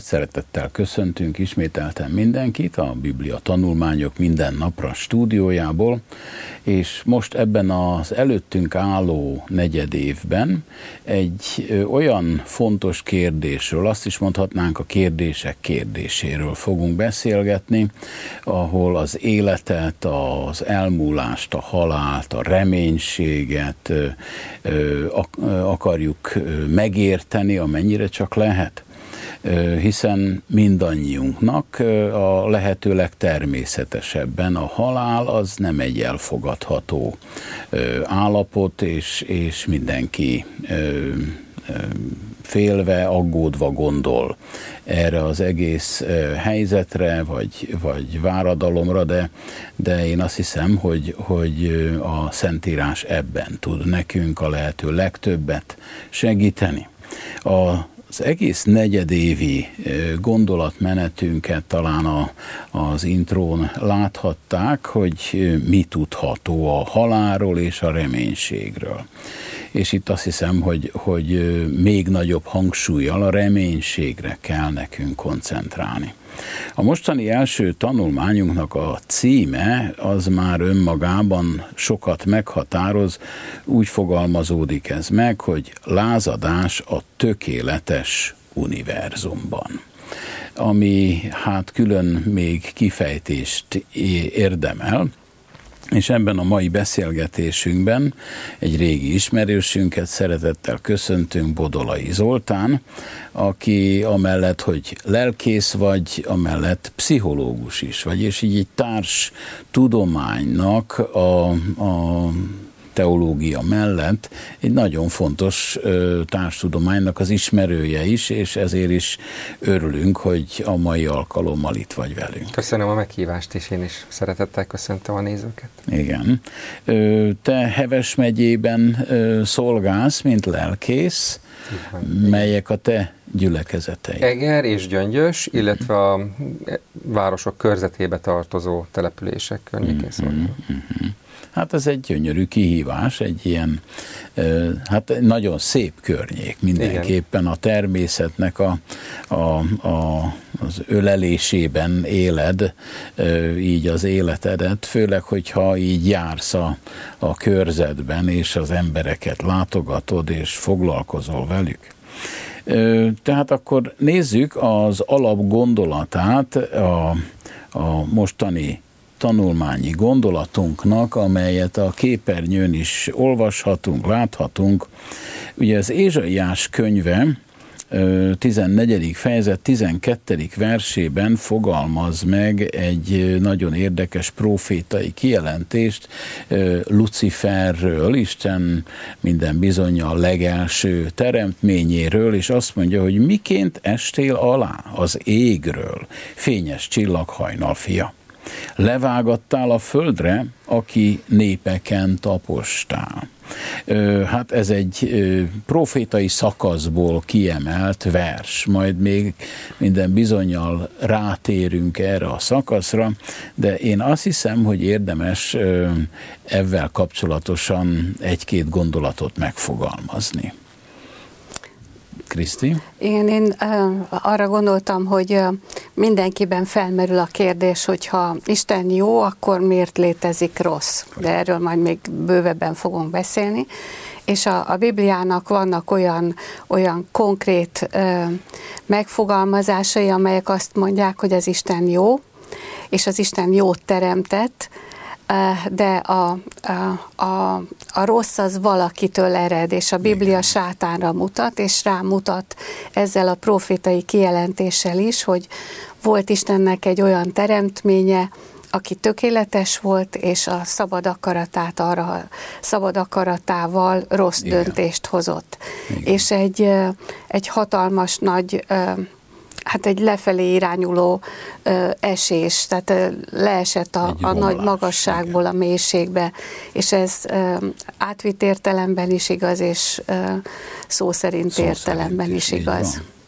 Szeretettel köszöntünk ismételten mindenkit a Biblia tanulmányok minden napra stúdiójából, és most ebben az előttünk álló negyedévben egy olyan fontos kérdésről, azt is mondhatnánk a kérdések kérdéséről fogunk beszélgetni, ahol az életet, az elmúlást, a halált, a reménységet akarjuk megérteni, amennyire csak lehet. Hiszen mindannyiunknak a lehető legtermészetesebben a halál az nem egy elfogadható állapot, és mindenki félve, aggódva gondol erre az egész helyzetre, vagy váradalomra, de én azt hiszem, hogy a Szentírás ebben tud nekünk a lehető legtöbbet segíteni. Az egész negyedévi gondolatmenetünket talán az intrón láthatták, hogy mi tudható a halálról és a reménységről. És itt azt hiszem, hogy még nagyobb hangsúllyal a reménységre kell nekünk koncentrálni. A mostani első tanulmányunknak a címe az már önmagában sokat meghatároz, úgy fogalmazódik ez meg, hogy lázadás a tökéletes univerzumban. Ami hát külön még kifejtést érdemel, és ebben a mai beszélgetésünkben egy régi ismerősünket szeretettel köszöntünk, Bodolai Zoltán, aki amellett, hogy lelkész vagy, amellett pszichológus is vagy, és így egy társ tudománynak a teológia mellett egy nagyon fontos társtudománynak az ismerője is, és ezért is örülünk, hogy a mai alkalommal itt vagy velünk. Köszönöm a meghívást, és én is szeretettel köszöntöm a nézőket. Igen. Te Heves megyében szolgálsz, mint lelkész. Melyek a te gyülekezeteid? Eger és Gyöngyös, illetve a városok körzetébe tartozó települések környékén szolgálok. Hát ez egy gyönyörű kihívás, egy ilyen, hát nagyon szép környék mindenképpen. Igen. A természetnek az ölelésében éled így az életedet, főleg, hogyha így jársz a körzetben, és az embereket látogatod, és foglalkozol velük. Tehát akkor nézzük az alapgondolatát a mostani tanulmányi gondolatunknak, amelyet a képernyőn is olvashatunk, láthatunk. Ugye az Ézsaiás könyve 14. fejezet 12. versében fogalmaz meg egy nagyon érdekes profétai kijelentést Luciferről, Isten minden bizonnyal a legelső teremtményéről, és azt mondja, hogy miként estél alá az égről, fényes csillaghajnal fia. Levágattál a földre, aki népeken tapostál. Hát ez egy profétai szakaszból kiemelt vers, majd még minden bizonnyal rátérünk erre a szakaszra, de én azt hiszem, hogy érdemes ezzel kapcsolatosan egy-két gondolatot megfogalmazni. Kriszti? Igen, én arra gondoltam, hogy mindenkiben felmerül a kérdés, hogyha Isten jó, akkor miért létezik rossz? De erről majd még bővebben fogunk beszélni. És a Bibliának vannak olyan konkrét megfogalmazásai, amelyek azt mondják, hogy az Isten jó, és az Isten jót teremtett, de a rossz az valakitől ered, és a Biblia sátánra mutat, és rámutat ezzel a profétai kijelentéssel is, hogy volt Istennek egy olyan teremtménye, aki tökéletes volt, és a szabad akaratával rossz döntést hozott. Igen. És egy hatalmas nagy hát egy lefelé irányuló esés, tehát leesett a nagy magasságból a mélységbe, és ez átvitt értelemben is igaz, és szó szerint értelemben is igaz.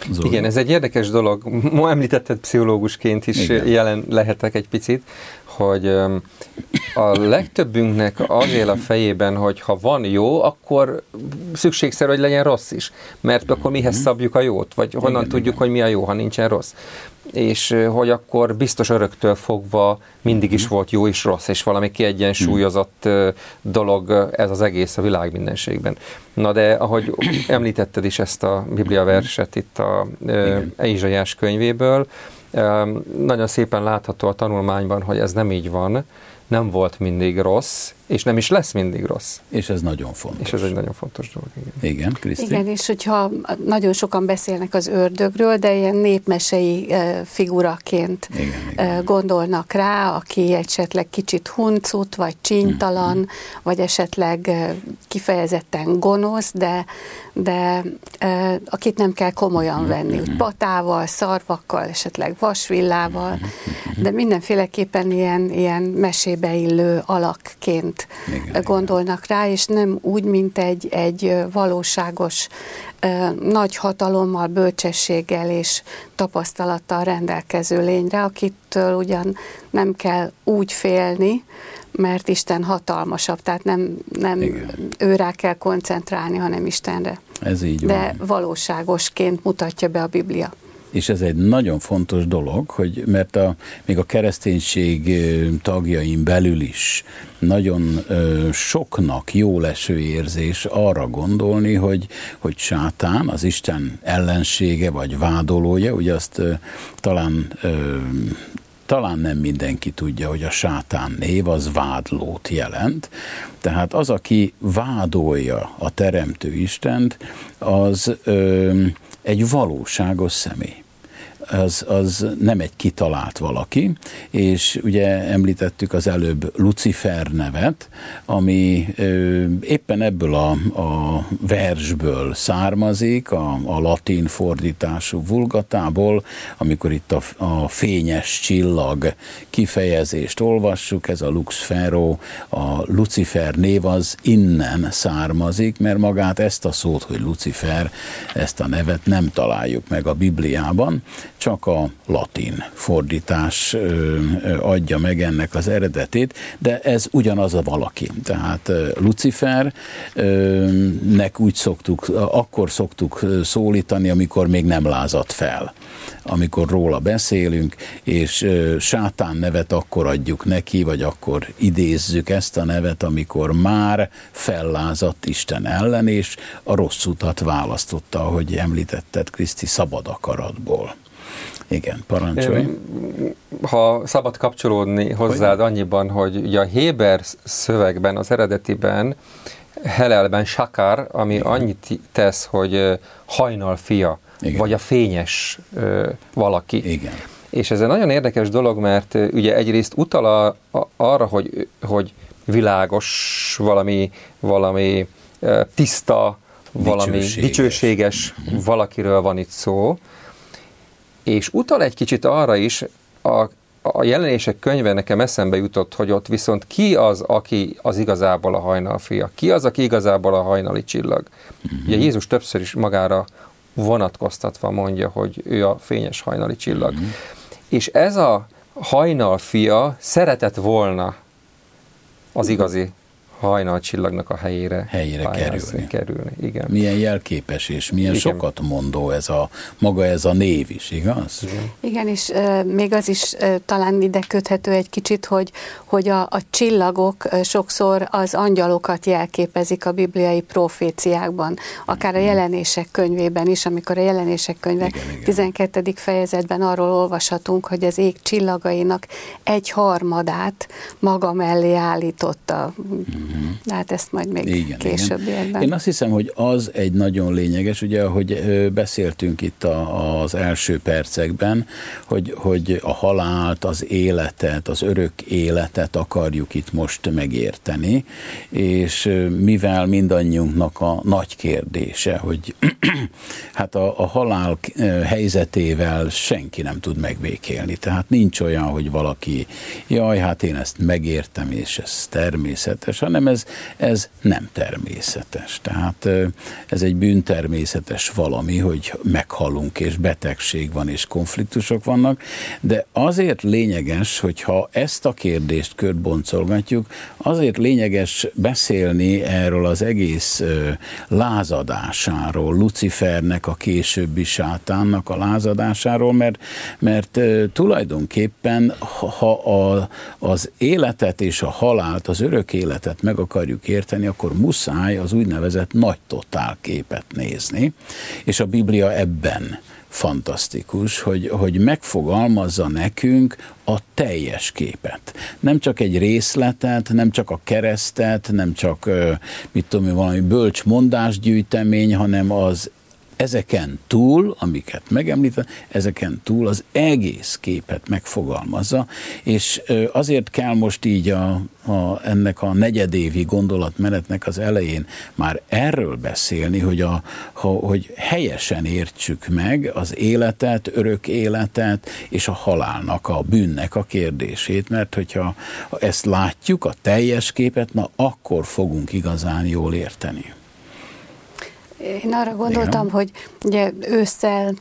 Zoli. Igen, ez egy érdekes dolog. Ma említetted pszichológusként is jelen lehetek egy picit, hogy a legtöbbünknek az él a fejében, hogy ha van jó, akkor szükségszerű, hogy legyen rossz is. Mert akkor mihez szabjuk a jót? Vagy honnan tudjuk, hogy mi a jó, ha nincsen rossz? És hogy akkor biztos öröktől fogva mindig is volt jó és rossz, és valami kiegyensúlyozott dolog ez az egész a világ mindenségben. Na de ahogy említetted is ezt a Biblia verset itt a Ézsaiás könyvéből, nagyon szépen látható a tanulmányban, hogy ez nem így van, nem volt mindig rossz, és nem is lesz mindig rossz. És ez nagyon fontos. És ez egy nagyon fontos dolog. Igen, Kriszti? Igen, és hogyha nagyon sokan beszélnek az ördögről, de ilyen népmesei figuraként gondolnak rá, aki esetleg kicsit huncut, vagy csínytalan, vagy esetleg kifejezetten gonosz, de akit nem kell komolyan venni, úgy patával, szarvakkal, esetleg vasvillával, de mindenféleképpen ilyen mesébe illő alakként gondolnak rá, és nem úgy, mint egy valóságos nagy hatalommal, bölcsességgel és tapasztalattal rendelkező lényre, akitől ugyan nem kell úgy félni, mert Isten hatalmasabb, tehát nem őrá kell koncentrálni, hanem Istenre. Ez így de van. valóságosként mutatja be a Biblia. És ez egy nagyon fontos dolog, mert még a kereszténység tagjain belül is nagyon soknak jóleső érzés arra gondolni, hogy sátán, az Isten ellensége vagy vádolója, ugye azt talán nem mindenki tudja, hogy a sátán név az vádlót jelent. Tehát az, aki vádolja a teremtő Istent, az egy valóságos személy. Az nem egy kitalált valaki, és ugye említettük az előbb Lucifer nevet, ami éppen ebből a versből származik, a latin fordítású vulgatából, amikor itt a fényes csillag kifejezést olvassuk, ez a Lux Ferro, a Lucifer név az innen származik, mert magát ezt a szót, hogy Lucifer, ezt a nevet nem találjuk meg a Bibliában, csak a latin fordítás adja meg ennek az eredetét, de ez ugyanaz a valaki. Tehát Lucifernek akkor szoktuk szólítani, amikor még nem lázadt fel. Amikor róla beszélünk, és sátán nevet akkor adjuk neki, vagy akkor idézzük ezt a nevet, amikor már fellázadt Isten ellen, és a rossz utat választotta, ahogy említetted, Kriszti, szabad akaratból. Igen, parancsolj. Ha szabad kapcsolódni hozzád annyiban, hogy ugye a héber szövegben, az eredetiben, Helelben sakár, ami annyit tesz, hogy hajnal fia, vagy a fényes valaki. Igen. És ez egy nagyon érdekes dolog, mert ugye egyrészt utal arra, hogy világos, valami tiszta, valami dicsőséges valakiről van itt szó, és utal egy kicsit arra is, a Jelenések könyve nekem eszembe jutott, hogy ott viszont ki az, aki az igazából a hajnalfia? Ki az, aki igazából a hajnali csillag? Ugye Jézus többször is magára vonatkoztatva mondja, hogy ő a fényes hajnali csillag. És ez a hajnalfia szeretett volna az igazi hajnalcsillagnak a helyére kerülni. Igen. Milyen jelképes és milyen sokat mondó maga ez a név is, igaz? Igen, és még az is talán ide köthető egy kicsit, hogy a csillagok sokszor az angyalokat jelképezik a bibliai proféciákban, akár a Jelenések könyvében is, amikor a Jelenések könyve 12. fejezetben arról olvashatunk, hogy az ég csillagainak 1/3 maga mellé állította. Hát ezt majd még későbbiekben. Én azt hiszem, hogy az egy nagyon lényeges, ugye, ahogy beszéltünk itt az első percekben, hogy a halált, az életet, az örök életet akarjuk itt most megérteni, és mivel mindannyiunknak a nagy kérdése, hogy hát a halál helyzetével senki nem tud megbékélni. Tehát nincs olyan, hogy valaki, hát én ezt megértem, és ez természetes, hanem hanem ez nem természetes. Tehát ez egy bűntermészetes valami, hogy meghalunk, és betegség van, és konfliktusok vannak, de azért lényeges, hogyha ezt a kérdést körtboncolgatjuk, azért lényeges beszélni erről az egész lázadásáról, Lucifernek, a későbbi sátánnak a lázadásáról, mert tulajdonképpen, ha az életet és a halált, az örök életet meg akarjuk érteni, akkor muszáj az úgynevezett nagy totálképet nézni, és a Biblia ebben fantasztikus, hogy megfogalmazza nekünk a teljes képet. Nem csak egy részletet, nem csak a keresztet, nem csak, valami bölcs mondásgyűjtemény, hanem ezeken túl, amiket megemlítem, ezeken túl az egész képet megfogalmazza, és azért kell most így ennek a negyedévi gondolatmenetnek az elején már erről beszélni, hogy helyesen értsük meg az életet, örök életet, és a halálnak, a bűnnek a kérdését, mert hogyha ezt látjuk, a teljes képet, na akkor fogunk igazán jól érteni. Én arra gondoltam, hogy ugye ősszel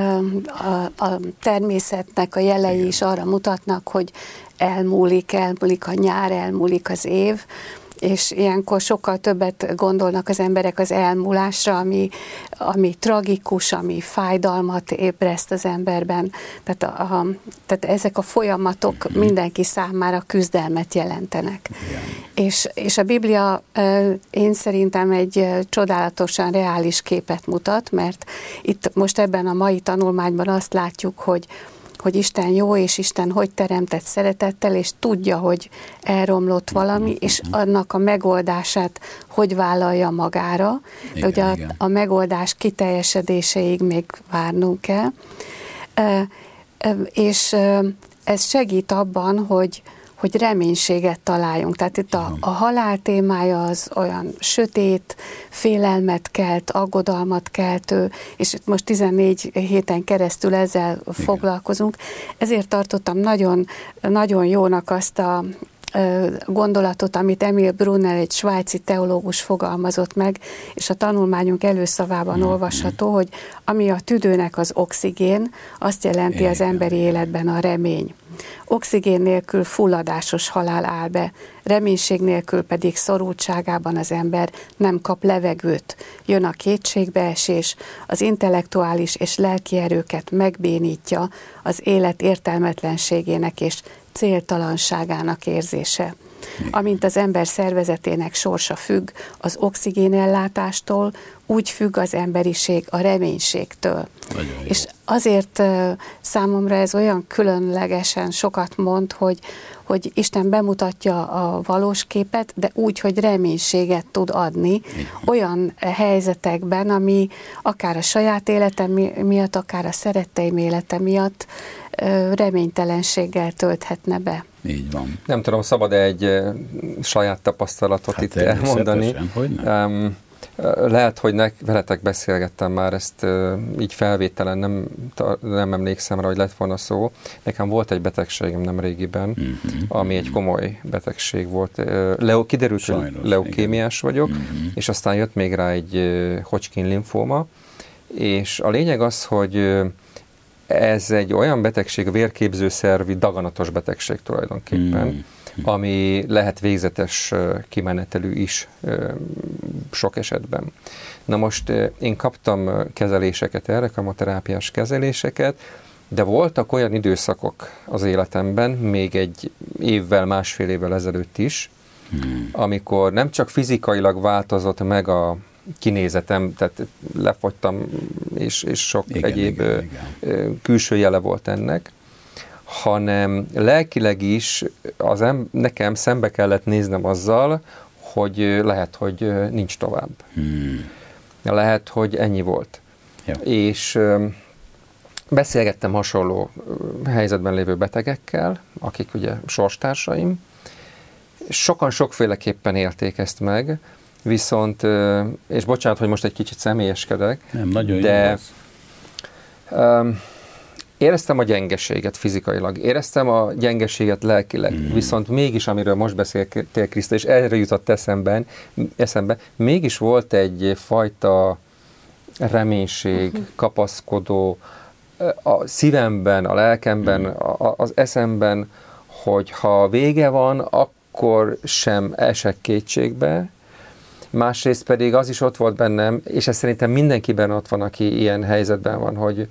a természetnek a jelei is arra mutatnak, hogy elmúlik a nyár, elmúlik az év, és ilyenkor sokkal többet gondolnak az emberek az elmúlásra, ami tragikus, ami fájdalmat ébreszt az emberben. Tehát ezek a folyamatok mindenki számára küzdelmet jelentenek. És a Biblia én szerintem egy csodálatosan reális képet mutat, mert itt most ebben a mai tanulmányban azt látjuk, hogy Isten jó, és Isten hogy teremtett szeretettel, és tudja, hogy elromlott valami, és annak a megoldását hogy vállalja magára. Igen, ugye a megoldás kiteljesedéséig még várnunk kell. És ez segít abban, hogy reménységet találjunk. Tehát itt a halál témája az olyan sötét, félelmet kelt, aggodalmat keltő, és itt most 14 héten keresztül ezzel foglalkozunk. Ezért tartottam nagyon, nagyon jónak azt a gondolatot, amit Emil Brunner, egy svájci teológus fogalmazott meg, és a tanulmányunk előszavában olvasható, hogy ami a tüdőnek az oxigén, azt jelenti az emberi életben a remény. Oxigén nélkül fulladásos halál áll be, reménység nélkül pedig szorultságában az ember nem kap levegőt. Jön a kétségbeesés, az intellektuális és lelki erőket megbénítja az élet értelmetlenségének és céltalanságának érzése. Amint az ember szervezetének sorsa függ az oxigénellátástól, úgy függ az emberiség a reménységtől. És azért számomra ez olyan különlegesen sokat mond, hogy Isten bemutatja a valós képet, de úgy, hogy reménységet tud adni olyan helyzetekben, ami akár a saját életem miatt, akár a szeretteim élete miatt reménytelenséggel tölthetne be. Így van. Nem tudom, szabad-e egy saját tapasztalatot itt elmondani? Lehet, hogy veletek beszélgettem már, ezt így felvételen nem emlékszem rá, hogy lett volna szó. Nekem volt egy betegségem nemrégiben, ami egy komoly betegség volt. Kiderült, hogy leukémiás vagyok, és aztán jött még rá egy Hodgkin-limfóma, és a lényeg az, hogy ez egy olyan betegség, vérképzőszervi daganatos betegség tulajdonképpen, ami lehet végzetes kimenetelű is sok esetben. Na most én kaptam kezeléseket erre, kemoterápiás kezeléseket, de voltak olyan időszakok az életemben, még egy évvel, másfél évvel ezelőtt is, amikor nem csak fizikailag változott meg a kinézetem, tehát lefogytam, és sok egyéb külső jele volt ennek, hanem lelkileg is nekem szembe kellett néznem azzal, hogy lehet, hogy nincs tovább. Lehet, hogy ennyi volt. Ja. És beszélgettem hasonló helyzetben lévő betegekkel, akik ugye sorstársaim. Sokan sokféleképpen élték ezt meg, viszont, és bocsánat, hogy most egy kicsit személyeskedek, nem, nagyon de éreztem a gyengeséget fizikailag, éreztem a gyengeséget lelkileg, viszont mégis, amiről most beszéltél, Kriszta, és erre jutott eszembe, mégis volt egy fajta reménység, kapaszkodó a szívemben, a lelkemben, az eszemben, hogy ha vége van, akkor sem esek kétségbe. Másrészt pedig az is ott volt bennem, és ez szerintem mindenkiben ott van, aki ilyen helyzetben van, hogy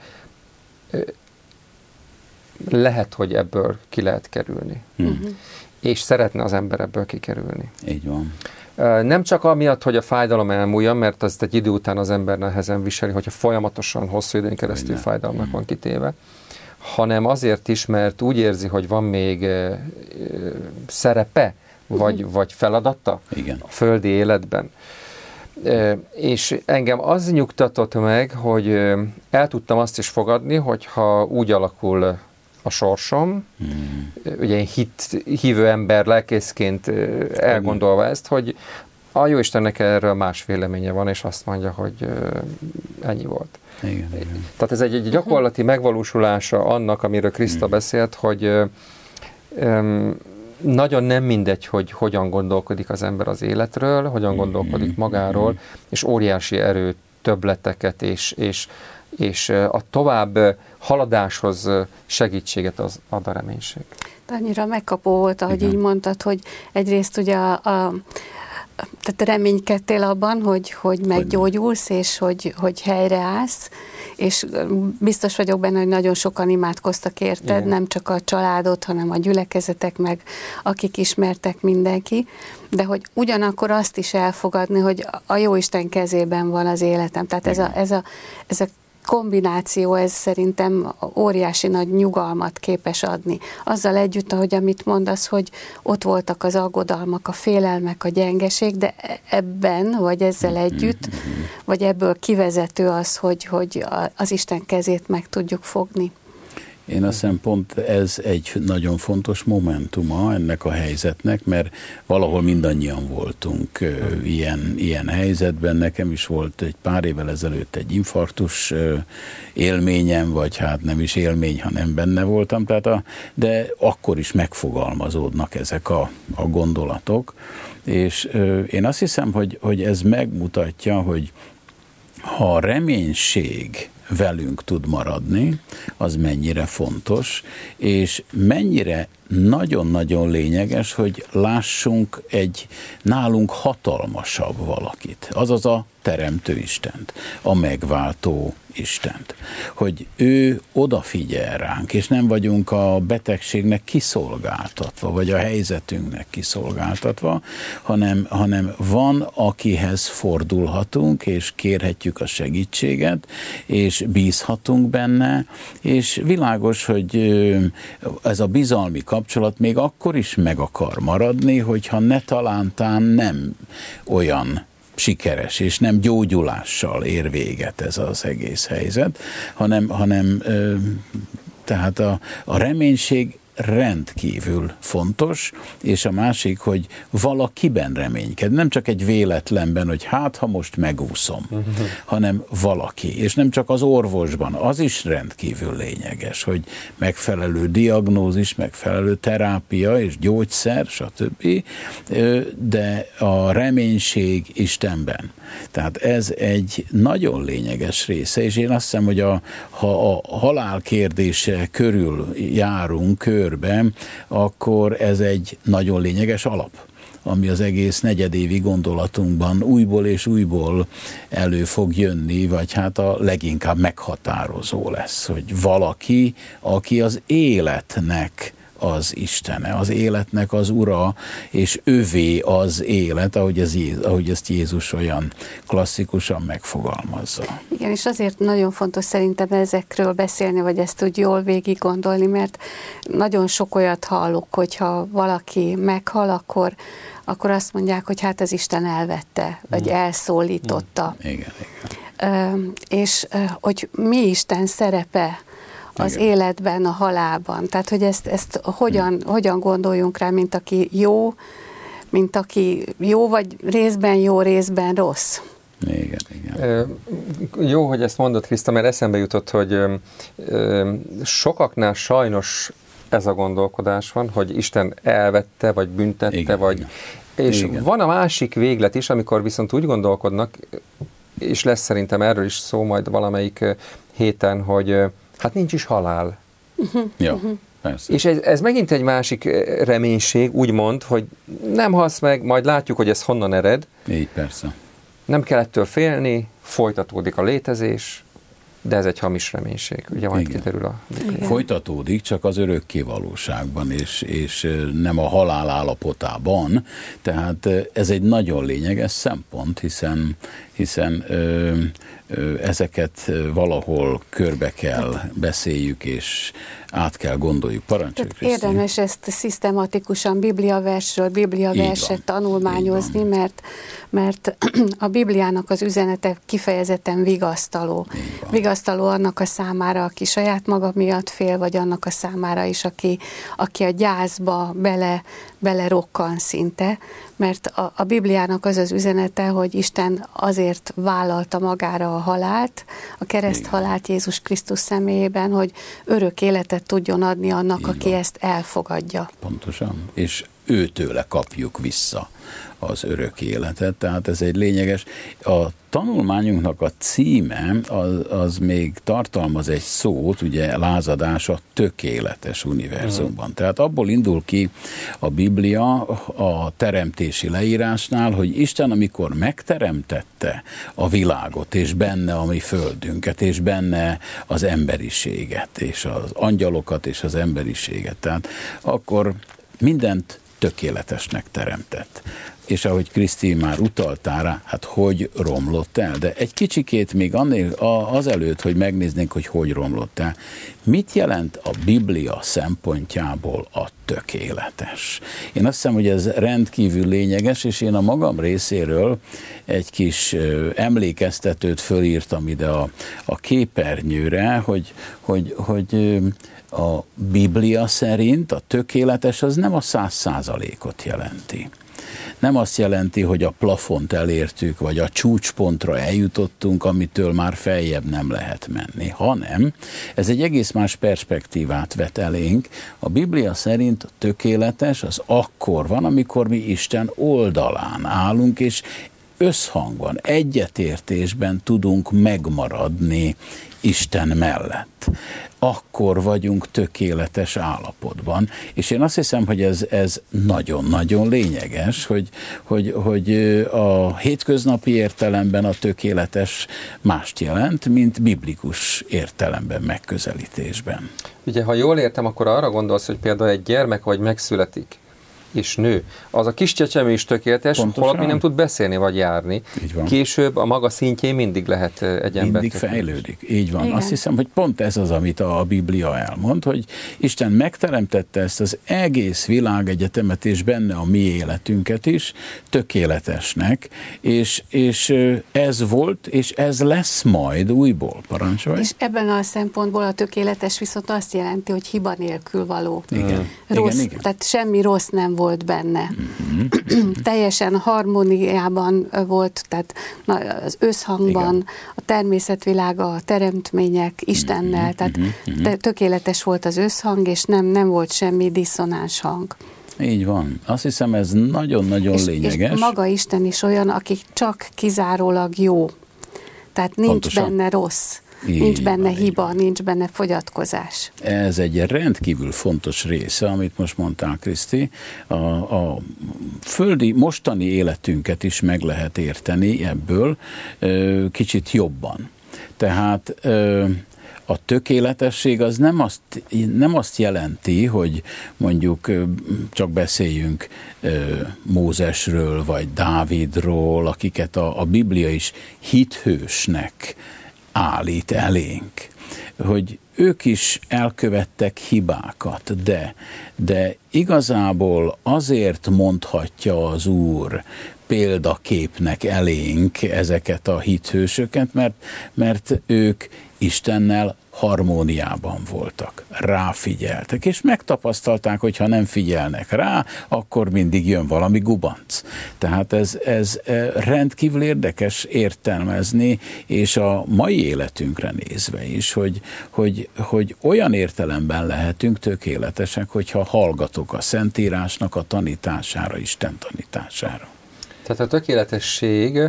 lehet, hogy ebből ki lehet kerülni. És szeretne az ember ebből kikerülni. Így van. Nem csak amiatt, hogy a fájdalom elmúljon, mert azt egy idő után az ember nehezen viseli, hogyha folyamatosan hosszú időn keresztül fájdalomnak van kitéve, hanem azért is, mert úgy érzi, hogy van még szerepe, vagy feladata a földi életben. És engem az nyugtatott meg, hogy el tudtam azt is fogadni, hogyha úgy alakul a sorsom, ugye én hívő ember lelkészként elgondolva ezt, hogy a Jóistennek erről más véleménye van, és azt mondja, hogy ennyi volt. Igen. Tehát ez egy gyakorlati megvalósulása annak, amiről Kriszta beszélt, hogy nagyon nem mindegy, hogy hogyan gondolkodik az ember az életről, hogyan gondolkodik magáról, és óriási erő többleteket és a tovább haladáshoz segítséget ad a reménység. De annyira megkapó volt, ahogy így mondtad, hogy egyrészt ugye tehát reménykedtél abban, hogy meggyógyulsz, és hogy helyreállsz, és biztos vagyok benne, hogy nagyon sokan imádkoztak érted, nem csak a családod, hanem a gyülekezetek, meg akik ismertek, mindenki, de hogy ugyanakkor azt is elfogadni, hogy a Jóisten kezében van az életem. Tehát ez a kombináció, ez szerintem óriási nagy nyugalmat képes adni. Azzal együtt, ahogy amit mondasz, hogy ott voltak az aggodalmak, a félelmek, a gyengeség, de ebben, vagy ezzel együtt, vagy ebből kivezető az, hogy az Isten kezét meg tudjuk fogni. Én azt hiszem pont ez egy nagyon fontos momentuma ennek a helyzetnek, mert valahol mindannyian voltunk ilyen helyzetben. Nekem is volt egy pár évvel ezelőtt egy infarktus élményem, vagy hát nem is élmény, hanem benne voltam, de akkor is megfogalmazódnak ezek a gondolatok. És én azt hiszem, hogy ez megmutatja, hogy ha a reménység velünk tud maradni, az mennyire fontos, és mennyire nagyon-nagyon lényeges, hogy lássunk egy nálunk hatalmasabb valakit, azaz a Teremtő Istent, a megváltó Istent. Hogy ő odafigyel ránk, és nem vagyunk a betegségnek kiszolgáltatva, vagy a helyzetünknek kiszolgáltatva, hanem van, akihez fordulhatunk, és kérhetjük a segítséget, és bízhatunk benne, és világos, hogy ez a bizalmi kapcsolat még akkor is meg akar maradni, hogyha ne talántán nem olyan sikeres, és nem gyógyulással ér véget ez az egész helyzet, hanem tehát a reménység rendkívül fontos, és a másik, hogy valakiben reményked. Nem csak egy véletlenben, hogy ha most megúszom, hanem valaki. És nem csak az orvosban, az is rendkívül lényeges, hogy megfelelő diagnózis, megfelelő terápia és gyógyszer, stb. De a reménység Istenben. Tehát ez egy nagyon lényeges része, és én azt hiszem, hogy ha a halál kérdése körül járunk körben, akkor ez egy nagyon lényeges alap, ami az egész negyedévi gondolatunkban újból és újból elő fog jönni, vagy hát a leginkább meghatározó lesz, hogy valaki, aki az életnek az Istene, az életnek az Ura, és ővé az élet, ahogy ezt Jézus olyan klasszikusan megfogalmazza. Igen, és azért nagyon fontos szerintem ezekről beszélni, vagy ezt úgy jól végig gondolni, mert nagyon sok olyat hallok, hogyha valaki meghal, akkor azt mondják, hogy hát az Isten elvette, vagy elszólította. Igen. És hogy mi Isten szerepe az életben, a halálban. Tehát, hogy ezt hogyan gondoljunk rá, mint aki jó, vagy részben jó, részben rossz. Igen. Jó, hogy ezt mondod, Kriszta, mert eszembe jutott, hogy sokaknál sajnos ez a gondolkodás van, hogy Isten elvette, vagy büntette, igen, vagy... igen. És igen. van a másik véglet is, amikor viszont úgy gondolkodnak, és lesz szerintem erről is szó majd valamelyik héten, hogy hát nincs is halál. Ja, persze. És ez megint egy másik reménység, úgymond, hogy nem halsz meg, majd látjuk, hogy ez honnan ered. Így, persze. Nem kell ettől félni, folytatódik a létezés, de ez egy hamis reménység. Ugye majd kiderül a... Folytatódik, csak az örökké valóságban, és nem a halál állapotában. Tehát ez egy nagyon lényeges szempont, hiszen ezeket valahol körbe kell beszéljük, és át kell gondoljuk. Parancsolj, Kriszti. Érdemes ezt szisztematikusan Bibliaversről Bibliaverset tanulmányozni, mert a Bibliának az üzenete kifejezetten vigasztaló. Vigasztaló annak a számára, aki saját maga miatt fél, vagy annak a számára is, aki a gyászba belerokkan szinte, mert a Bibliának az az üzenete, hogy Isten azért vállalta magára a halált, a kereszthalált Jézus Krisztus személyében, hogy örök életet tudjon adni annak, aki ezt elfogadja. Pontosan. És őtőle kapjuk vissza az örök életet, tehát ez egy lényeges. A tanulmányunknak a címe az még tartalmaz egy szót, ugye lázadás a tökéletes univerzumban. Tehát abból indul ki a Biblia a teremtési leírásnál, hogy Isten, amikor megteremtette a világot, és benne a mi földünket, és benne az emberiséget, és az angyalokat, és az emberiséget, tehát akkor mindent tökéletesnek teremtett. És ahogy Kriszti már utaltál rá, hát hogy romlott el? De egy kicsikét még azelőtt, hogy megnéznénk, hogy romlott el, mit jelent a Biblia szempontjából a tökéletes? Én azt hiszem, hogy ez rendkívül lényeges, és én a magam részéről egy kis emlékeztetőt fölírtam ide a képernyőre, hogy a Biblia szerint a tökéletes az nem a 100%-ot jelenti. Nem azt jelenti, hogy a plafont elértük, vagy a csúcspontra eljutottunk, amitől már feljebb nem lehet menni, hanem ez egy egész más perspektívát vet elénk. A Biblia szerint a tökéletes az akkor van, amikor mi Isten oldalán állunk, és összhangban, egyetértésben tudunk megmaradni Isten mellett. Akkor vagyunk tökéletes állapotban. És én azt hiszem, hogy ez nagyon-nagyon lényeges, hogy a hétköznapi értelemben a tökéletes mást jelent, mint biblikus értelemben, megközelítésben. Ugye, ha jól értem, akkor arra gondolsz, hogy például egy gyermek vagy megszületik, és nő. Az a kis csecsemő is tökéletes, holott még nem tud beszélni vagy járni. Később a maga szintjén mindig lehet egy ember. Mindig fejlődik. Így van. Igen. Azt hiszem, hogy pont ez az, amit a Biblia elmond, hogy Isten megteremtette ezt az egész világegyetemet, és benne a mi életünket is tökéletesnek, és ez volt, és ez lesz majd újból. Parancsolj. És ebben a szempontból a tökéletes viszont azt jelenti, hogy hiba nélkül való. Igen. Rossz, igen. Tehát semmi rossz nem volt benne. Teljesen harmóniában volt, tehát az összhangban a természetvilága, a teremtmények Istennel, tehát tökéletes volt az összhang, és nem volt semmi diszonáns hang. Így van. Azt hiszem, ez nagyon-nagyon lényeges. És maga Isten is olyan, aki csak kizárólag jó. Tehát nincs Pontosan. benne rossz. Nincs benne hiba, nincs benne fogyatkozás. Ez egy rendkívül fontos része, amit most mondtál, Kriszti. A földi, mostani életünket is meg lehet érteni ebből kicsit jobban. Tehát a tökéletesség az nem azt jelenti, hogy mondjuk csak beszéljünk Mózesről, vagy Dávidról, akiket a Biblia is hithősnek állít elénk, hogy ők is elkövettek hibákat, de igazából azért mondhatja az Úr példaképnek elénk ezeket a hithősöket, mert ők Istennel harmóniában voltak, ráfigyeltek, és megtapasztalták, hogy ha nem figyelnek rá, akkor mindig jön valami gubanc. Tehát ez rendkívül érdekes értelmezni, és a mai életünkre nézve is, hogy olyan értelemben lehetünk tökéletesek, hogyha hallgatok a Szentírásnak a tanítására, Isten tanítására. Tehát a tökéletesség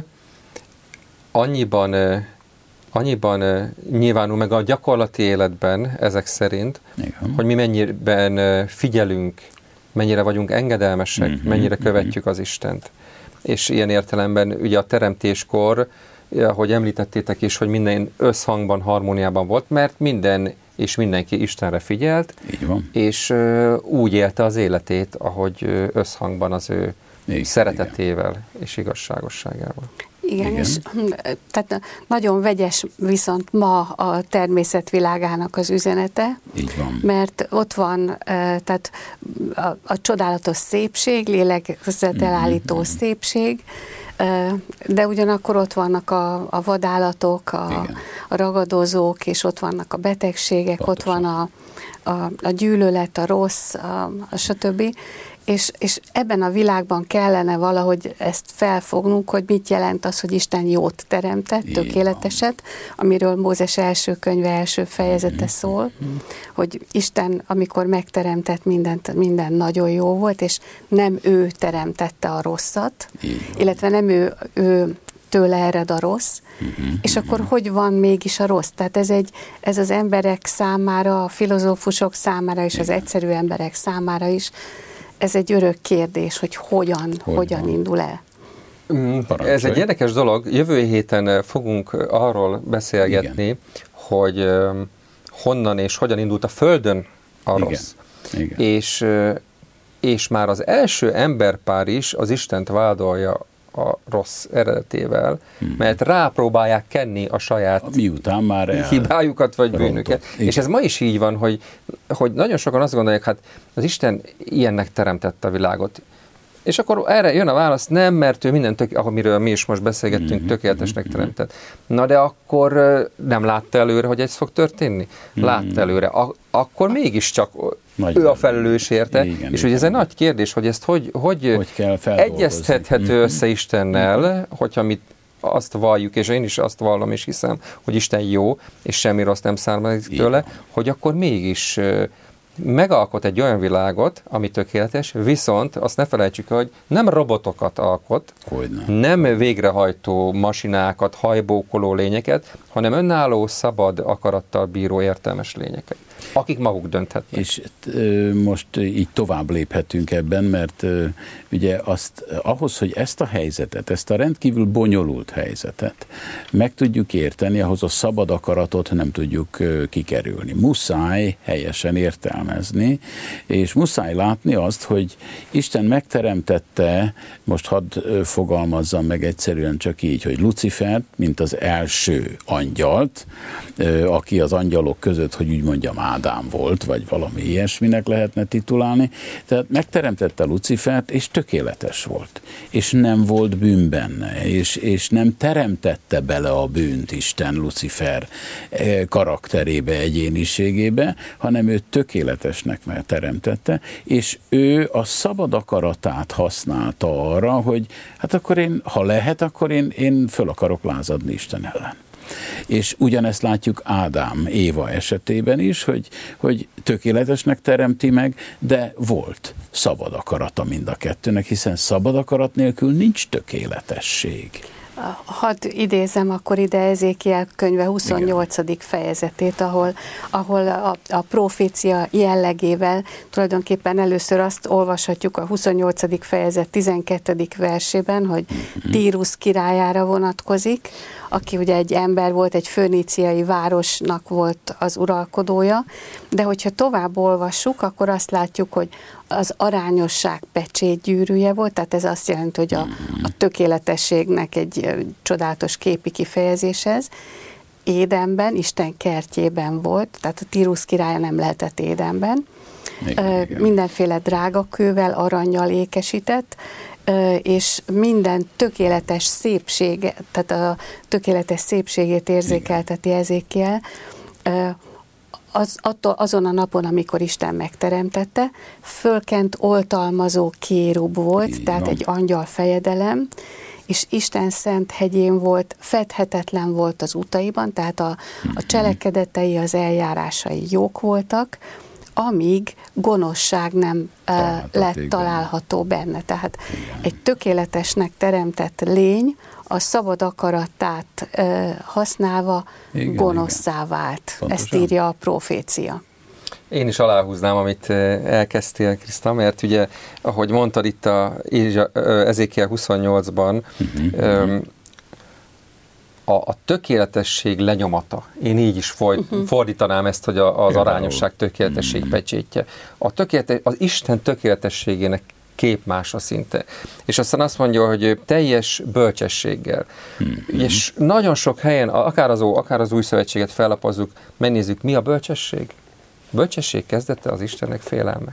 annyiban nyilvánul meg a gyakorlati életben ezek szerint, igen, hogy mi mennyiben figyelünk, mennyire vagyunk engedelmesek, mennyire követjük az Istent. És ilyen értelemben ugye a teremtéskor, ahogy említettétek is, hogy minden összhangban, harmóniában volt, mert minden és mindenki Istenre figyelt, így van, és úgy élte az életét, ahogy összhangban az ő szeretetével és igazságosságával. Igen, és tehát nagyon vegyes viszont ma a természetvilágának az üzenete, így van, mert ott van tehát a csodálatos szépség, lélegzetelállító szépség, de ugyanakkor ott vannak a vadállatok, a ragadozók, és ott vannak a betegségek, pontosan, ott van a gyűlölet, a rossz, a stb., és ebben a világban kellene valahogy ezt felfognunk, hogy mit jelent az, hogy Isten jót teremtett, tökéleteset, amiről Mózes első könyve első fejezete szól, hogy Isten, amikor megteremtett mindent, minden nagyon jó volt, és nem ő teremtette a rosszat, illetve nem ő tőle ered a rossz, és akkor hogy van mégis a rossz? Tehát ez az emberek számára, a filozófusok számára és az egyszerű emberek számára is ez egy örök kérdés, hogy hogyan indul el. Ez egy érdekes dolog. Jövő héten fogunk arról beszélgetni, hogy honnan és hogyan indult a Földön a rossz. És már az első emberpár is az Istent vádolja a rossz eredetével, mert rápróbálják kenni a saját miután már hibájukat vagy bűnöket. És ez ma is így van, hogy nagyon sokan azt gondolják, hát az Isten ilyennek teremtette a világot. És akkor erre jön a válasz, nem, mert ő mindent, amiről mi is most beszélgettünk, tökéletesnek teremtett. Na de akkor nem látta előre, hogy ez fog történni? Látta előre. Akkor mégiscsak ő a felelős érte. És ugye ez egy nagy kérdés, hogy ezt hogy egyeztethető össze Istennel, hogyha mi azt valljuk, és én is azt vallom és hiszem, hogy Isten jó, és semmi rossz nem származik tőle, hogy akkor mégis megalkot egy olyan világot, ami tökéletes, viszont azt ne felejtsük, hogy nem robotokat alkot, nem végrehajtó masinákat, hajbókoló lényeket, hanem önálló, szabad akarattal bíró értelmes lényeket, akik maguk dönthetnek. És most így tovább léphetünk ebben, mert ugye ahhoz, hogy ezt a helyzetet, ezt a rendkívül bonyolult helyzetet meg tudjuk érteni, ahhoz a szabad akaratot nem tudjuk kikerülni. Muszáj helyesen értelmezni, és muszáj látni azt, hogy Isten megteremtette, most hadd fogalmazzam meg egyszerűen csak így, hogy Lucifert, mint az első angyalt, aki az angyalok között, hogy úgy mondjam, Ádám volt, vagy valami ilyesminek lehetne titulálni. Tehát megteremtette Lucifert, és tökéletes volt. És nem volt bűn benne, és nem teremtette bele a bűnt Isten Lucifer karakterébe, egyéniségébe, hanem ő tökéletesnek teremtette, és ő a szabad akaratát használta arra, hogy hát akkor ha lehet, akkor én föl akarok lázadni Isten ellen. És ugyanezt látjuk Ádám, Éva esetében is, hogy tökéletesnek teremti meg, de volt szabad akarata mind a kettőnek, hiszen szabad akarat nélkül nincs tökéletesség. Hadd idézem akkor ide Ezékiel könyve 28. fejezetét, ahol a profécia jellegével tulajdonképpen először azt olvashatjuk a 28. fejezet 12. versében, hogy Tírus királyára vonatkozik, aki ugye egy ember volt, egy föníciai városnak volt az uralkodója, de hogyha tovább olvassuk, akkor azt látjuk, hogy az arányosság pecsétgyűrűje volt, tehát ez azt jelenti, hogy a tökéletességnek egy csodálatos képi kifejezés ez. Édenben, Isten kertjében volt, tehát a Tírus királya nem lehetett Édenben. Mindenféle drágakővel, arannyal ékesített, és minden tökéletes szépség, tehát a tökéletes szépségét érzékelteti Ezékiel, azon a napon, amikor Isten megteremtette, fölkent oltalmazó kérub volt, tehát egy angyal fejedelem, és Isten szent hegyén volt, fedhetetlen volt az utaiban, tehát a cselekedetei, az eljárásai jók voltak, amíg gonoszság nem lett található benne. Tehát egy tökéletesnek teremtett lény a szabad akaratát használva gonoszszá vált. Pontosan. Ezt írja a profécia. Én is aláhúznám, amit elkezdtél, Kriszta, mert ugye, ahogy mondtad itt Ezékiel 28-ban, a tökéletesség lenyomata. Én így is fordítanám ezt, hogy az arányosság tökéletesség pecsétje. Az Isten tökéletességének képmása szinte. És aztán azt mondja, hogy teljes bölcsességgel. És nagyon sok helyen, akár az új szövetséget fellapozzuk, megnézzük, mi a bölcsesség? Bölcsesség kezdete az Istennek félelme.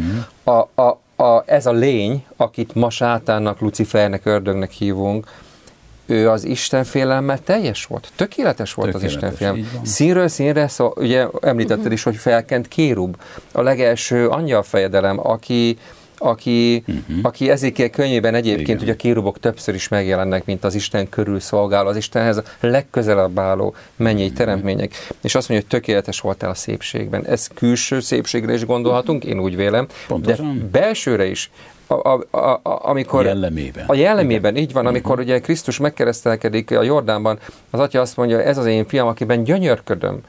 Ez a lény, akit ma sátánnak, Lucifernek, ördögnek hívunk, ő az Isten félelme teljes volt, tökéletes volt az Isten félelme. Színről színre, ugye említetted is, hogy felkent kérub, a legelső angyalfejedelem, aki Ezékiel könyvében egyébként ugye a kérubok többször is megjelennek, mint az Isten körül szolgáló, az Istenhez a legközelebb álló mennyei teremtmények. És azt mondja, hogy tökéletes voltál a szépségben. Ez külső szépségre is gondolhatunk, én úgy vélem, pontosan. De belsőre is. Amikor a jellemében, így van, amikor ugye Krisztus megkeresztelkedik a Jordánban, az Atya azt mondja, ez az én fiam, akiben gyönyörködöm.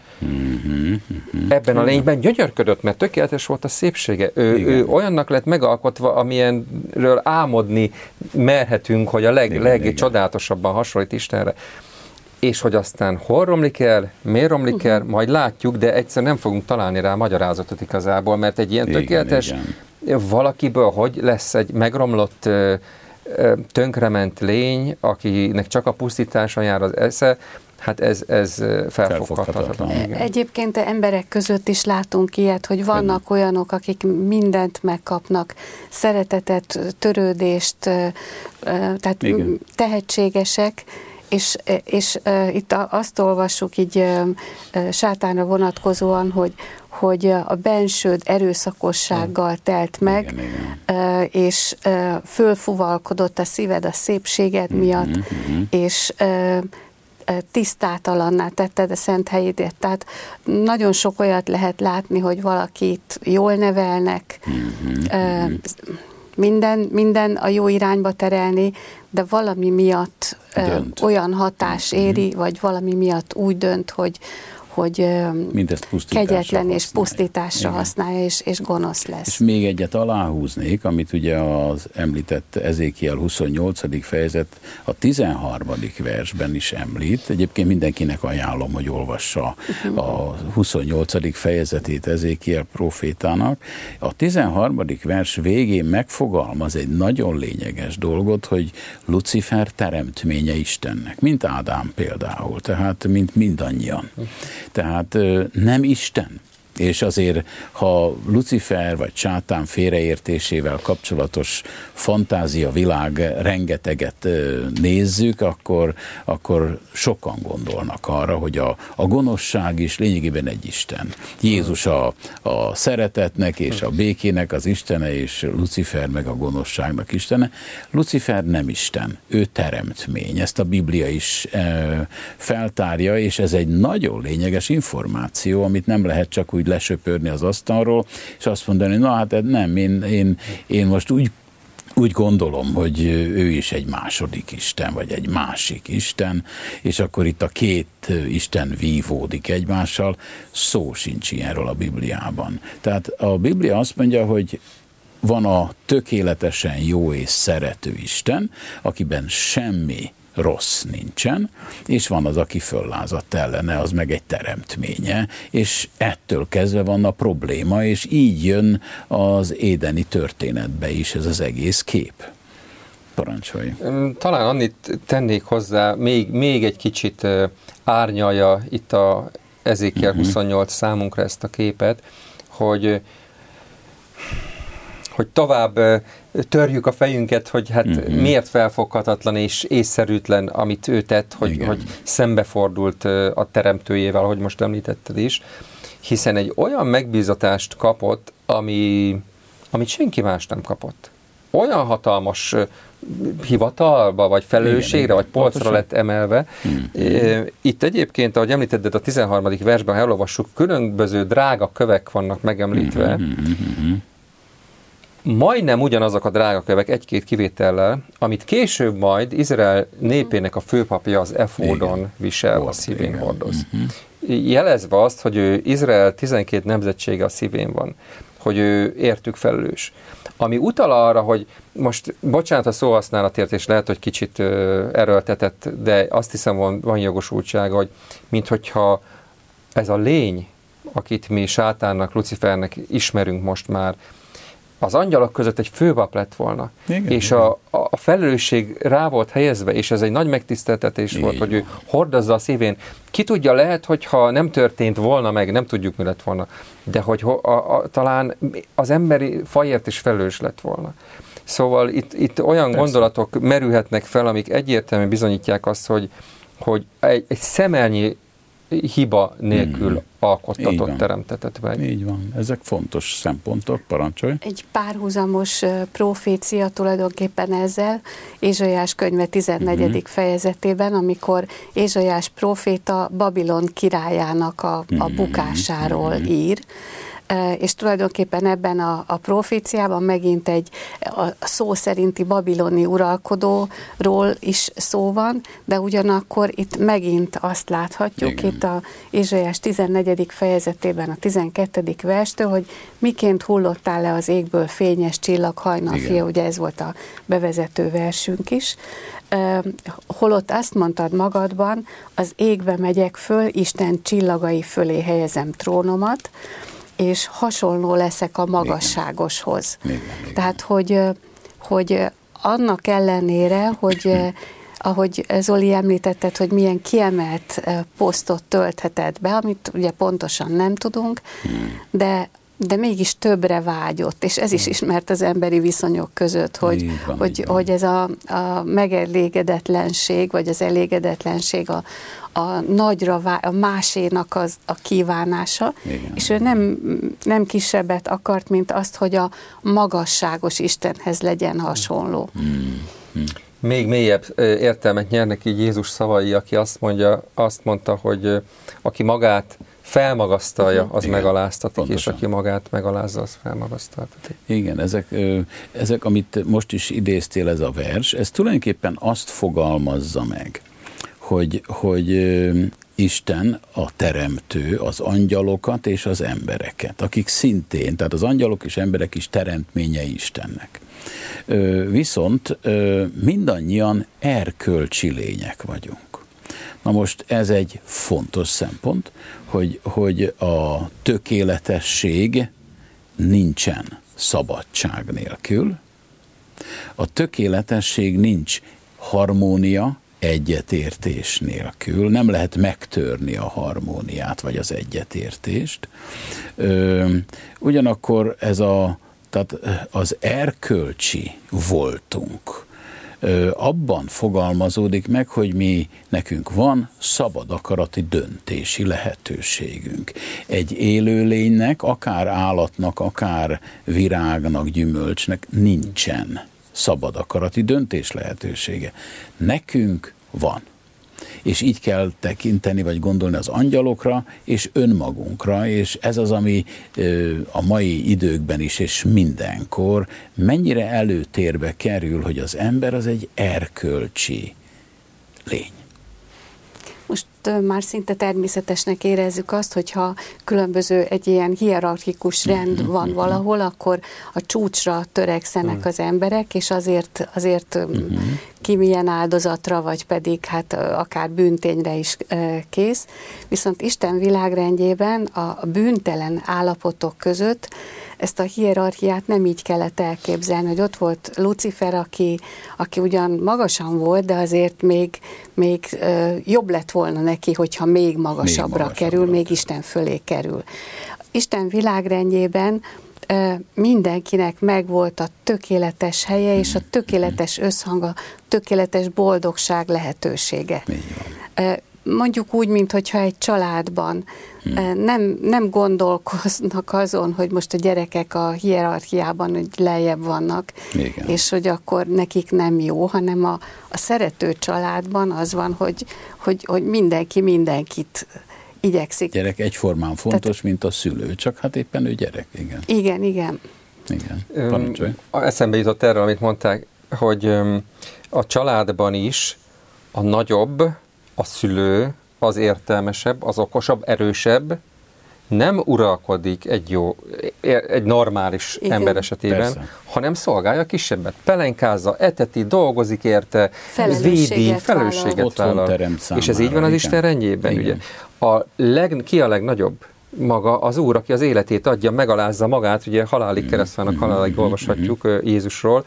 Ebben a lényben gyönyörködött, mert tökéletes volt a szépsége. Ő olyannak lett megalkotva, amilyenről álmodni merhetünk, hogy a legcsodálatosabban hasonlít Istenre. És hogy aztán hol romlik el, miért romlik el, majd látjuk, de egyszer nem fogunk találni rá magyarázatot igazából, mert egy ilyen tökéletes valakiből hogy lesz egy megromlott, tönkrement lény, akinek csak a pusztításon jár az esze, hát ez felfoghatatlan. Egyébként emberek között is látunk ilyet, hogy vannak olyanok, akik mindent megkapnak, szeretetet, törődést, tehát tehetségesek, és itt azt olvassuk így sátánra vonatkozóan, hogy a bensőd erőszakossággal telt meg, és fölfuvalkodott a szíved a szépséged miatt, és tisztátalanná tetted a szent helyédet. Tehát nagyon sok olyat lehet látni, hogy valakit jól nevelnek, minden a jó irányba terelni, de valami miatt olyan hatás éri, vagy valami miatt úgy dönt, hogy kegyetlen és pusztításra használja, és gonosz lesz. És még egyet aláhúznék, amit ugye az említett Ezékiel 28. fejezet a 13. versben is említ. Egyébként mindenkinek ajánlom, hogy olvassa a 28. fejezetét Ezékiel profétának. A 13. vers végén megfogalmaz egy nagyon lényeges dolgot, hogy Lucifer teremtménye Istennek, mint Ádám például, tehát mint mindannyian. Tehát nem Isten. És azért, ha Lucifer vagy sátán félreértésével kapcsolatos fantáziavilág rengeteget nézzük, akkor sokan gondolnak arra, hogy a gonoszság is lényegében egy Isten. Jézus a szeretetnek és a békének az Istene, és Lucifer meg a gonoszságnak Istene. Lucifer nem Isten, ő teremtmény. Ezt a Biblia is feltárja, és ez egy nagyon lényeges információ, amit nem lehet csak úgy lesöpörni az asztalról, és azt mondani, na hát nem, én most úgy gondolom, hogy ő is egy második Isten, vagy egy másik Isten, és akkor itt a két Isten vívódik egymással, szó sincs ilyenről a Bibliában. Tehát a Biblia azt mondja, hogy van a tökéletesen jó és szerető Isten, akiben semmi rossz nincsen, és van az, aki föllázadt ellene, az meg egy teremtménye, és ettől kezdve van a probléma, és így jön az édeni történetbe is ez az egész kép. Parancsolj. Talán annyit tennék hozzá, még egy kicsit árnyalja itt a Ezékiel 28 számunkra ezt a képet, hogy tovább törjük a fejünket, hogy hát miért felfoghatatlan és észszerűtlen, amit ő tett, hogy szembefordult a teremtőjével, ahogy most említetted is, hiszen egy olyan megbízatást kapott, amit senki más nem kapott. Olyan hatalmas hivatalba, vagy felelősségre, vagy polcra lett emelve. Itt egyébként, ahogy említetted, a 13. versben, ha elolvassuk, különböző drága kövek vannak megemlítve. Majdnem ugyanazok a drága kövek, egy-két kivétellel, amit később majd Izrael népének a főpapja az efódon visel, a szívén hordoz. Jelezve azt, hogy ő Izrael 12 nemzetsége a szívén van, hogy ő értük felelős. Ami utal arra, hogy most, bocsánat a szóhasználatért, és lehet, hogy kicsit erőltetett, de azt hiszem van jogosultsága, hogy minthogyha ez a lény, akit mi sátánnak, Lucifernek ismerünk most már, az angyalok között egy főpap lett volna. Igen, és a felelősség rá volt helyezve, és ez egy nagy megtiszteltetés volt, hogy ő hordozza a szívén. Ki tudja, lehet, hogyha nem történt volna meg, nem tudjuk, mi lett volna, de hogy talán az emberi fajért is felelős lett volna. Szóval itt olyan gondolatok merülhetnek fel, amik egyértelműen bizonyítják azt, hogy egy szemelnyi hiba nélkül alkottatott, teremtetett meg. Így van. Ezek fontos szempontok, parancsolj. Egy párhuzamos profécia tulajdonképpen ezzel, Ézsaiás könyve 14. fejezetében, amikor Ézsaiás próféta Babilon királyának a bukásáról ír, és tulajdonképpen ebben a proféciában megint a szó szerinti babiloni uralkodóról is szó van, de ugyanakkor itt megint azt láthatjuk, itt a Ézsaiás 14. fejezetében a 12. verstől, hogy miként hullottál le az égből fényes csillag hajnalfia, ugye ez volt a bevezető versünk is. Holott azt mondtad magadban, az égbe megyek föl, Isten csillagai fölé helyezem trónomat, és hasonló leszek a magasságoshoz. Igen. Tehát, hogy annak ellenére, hogy ahogy Zoli említetted, hogy milyen kiemelt posztot töltheted be, amit ugye pontosan nem tudunk, de mégis többre vágyott, és ez is ismert az emberi viszonyok között, hogy ez a megelégedetlenség, vagy az elégedetlenség a nagyra, a másénak a kívánása, és ő nem kisebbet akart, mint azt, hogy a magasságos Istenhez legyen hasonló. Még mélyebb értelmet nyernek így Jézus szavai, aki azt mondta, hogy aki magát felmagasztalja, az megaláztatik, pontosan. És aki magát megalázza, az felmagasztaltatik. Igen, ezek, amit most is idéztél, ez a vers, ez tulajdonképpen azt fogalmazza meg, hogy Isten, a teremtő, az angyalokat és az embereket, akik szintén, tehát az angyalok és emberek is teremtményei Istennek. Viszont mindannyian erkölcsi lények vagyunk. Na most ez egy fontos szempont, hogy a tökéletesség nincsen szabadság nélkül, a tökéletesség nincs harmónia, egyetértés nélkül, nem lehet megtörni a harmóniát vagy az egyetértést. Ugyanakkor tehát az erkölcsi voltunk abban fogalmazódik meg, hogy nekünk van szabad akarati döntési lehetőségünk. Egy élőlénynek, akár állatnak, akár virágnak, gyümölcsnek nincsen szabad akarati döntés lehetősége. Nekünk van. És így kell tekinteni, vagy gondolni az angyalokra, és önmagunkra, és ez az, ami a mai időkben is, és mindenkor mennyire előtérbe kerül, hogy az ember az egy erkölcsi lény. Most már szinte természetesnek érezzük azt, hogyha különböző egy ilyen hierarchikus rend van valahol, akkor a csúcsra törekszenek az emberek, és azért ki milyen áldozatra, vagy pedig hát akár bűntényre is kész. Viszont Isten világrendjében a bűntelen állapotok között ezt a hierarchiát nem így kellett elképzelni, hogy ott volt Lucifer, aki ugyan magasan volt, de azért még jobb lett volna neki, hogyha még magasabbra kerül, még Isten fölé kerül. Isten világrendjében mindenkinek megvolt a tökéletes helye, és a tökéletes összhang, a tökéletes boldogság lehetősége. Mondjuk úgy, mintha egy családban nem gondolkoznak azon, hogy most a gyerekek a hierarchiában hogy lejjebb vannak, igen, és hogy akkor nekik nem jó, hanem a szerető családban az van, hogy mindenki mindenkit igyekszik. Gyerek egyformán fontos, mint a szülő, csak hát éppen ő gyerek, igen. Igen, igen. Igen, parancsolj. Eszembe jutott erről, amit mondták, hogy a családban is a nagyobb, a szülő, az értelmesebb, az okosabb, erősebb, nem uralkodik egy normális ember esetében, persze, hanem szolgálja a kisebbet. Pelenkázza, eteti, dolgozik érte, védi, felelősséget vállal. És ez így van az Isten rendjében, ugye? Ki a legnagyobb? Maga az Úr, aki az életét adja, megalázza magát, ugye halálig keresztvának, halálig olvashatjuk Jézusról.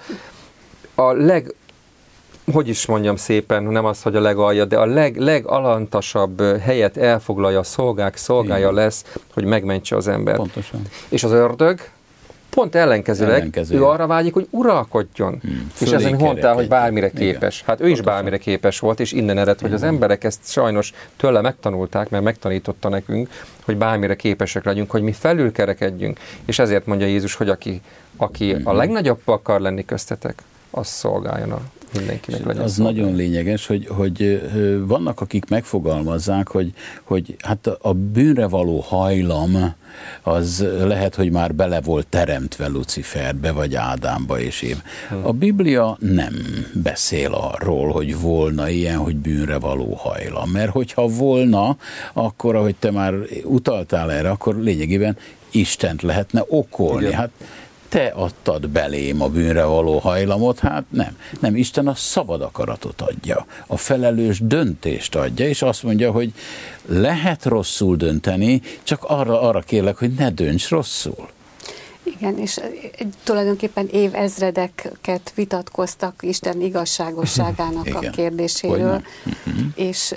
Hogy is mondjam szépen, nem az, hogy a legalja, de a legalantasabb helyet elfoglalja a szolgálja lesz, hogy megmentse az embert. Pontosan. És az ördög pont ellenkezőleg, ő arra vágyik, hogy uralkodjon. És ezen mondtál, hogy bármire képes. Igen. Hát ő is bármire képes volt, és innen ered, hogy az emberek ezt sajnos tőle megtanulták, mert megtanította nekünk, hogy bármire képesek legyünk, hogy mi felülkerekedjünk. És ezért mondja Jézus, hogy aki a legnagyobb akar lenni köztetek, az szolgáljon mindenkinek legyen. Az nagyon lényeges, hogy vannak, akik megfogalmazzák, hogy hát a bűnre való hajlam az lehet, hogy már bele volt teremtve Luciferbe, vagy Ádámba és Év. A Biblia nem beszél arról, hogy volna ilyen, hogy bűnre való hajlam. Mert hogyha volna, akkor, ahogy te már utaltál erre, akkor lényegében Istent lehetne okolni. Igen. Hát te adtad belém a bűnre való hajlamot, hát nem, Isten a szabad akaratot adja, a felelős döntést adja, és azt mondja, hogy lehet rosszul dönteni, csak arra kérlek, hogy ne dönts rosszul. Igen, és tulajdonképpen évezredeket vitatkoztak Isten igazságosságának a kérdéséről, és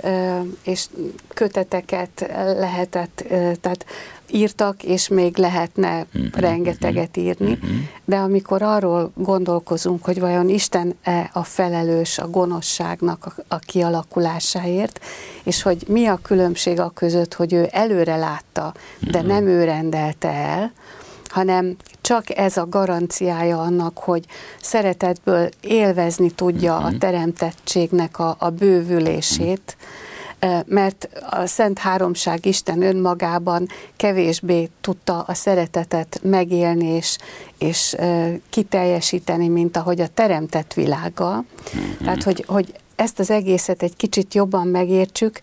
köteteket lehetett, tehát írtak, és még lehetne rengeteget írni, de amikor arról gondolkozunk, hogy vajon Isten-e a felelős a gonoszságnak a kialakulásáért, és hogy mi a különbség a között, hogy ő előre látta, de nem ő rendelte el, hanem csak ez a garanciája annak, hogy szeretetből élvezni tudja a teremtettségnek a bővülését, mert a Szent Háromság Isten önmagában kevésbé tudta a szeretetet megélni és kiteljesíteni, mint ahogy a teremtett világgal. Tehát, hogy ezt az egészet egy kicsit jobban megértsük,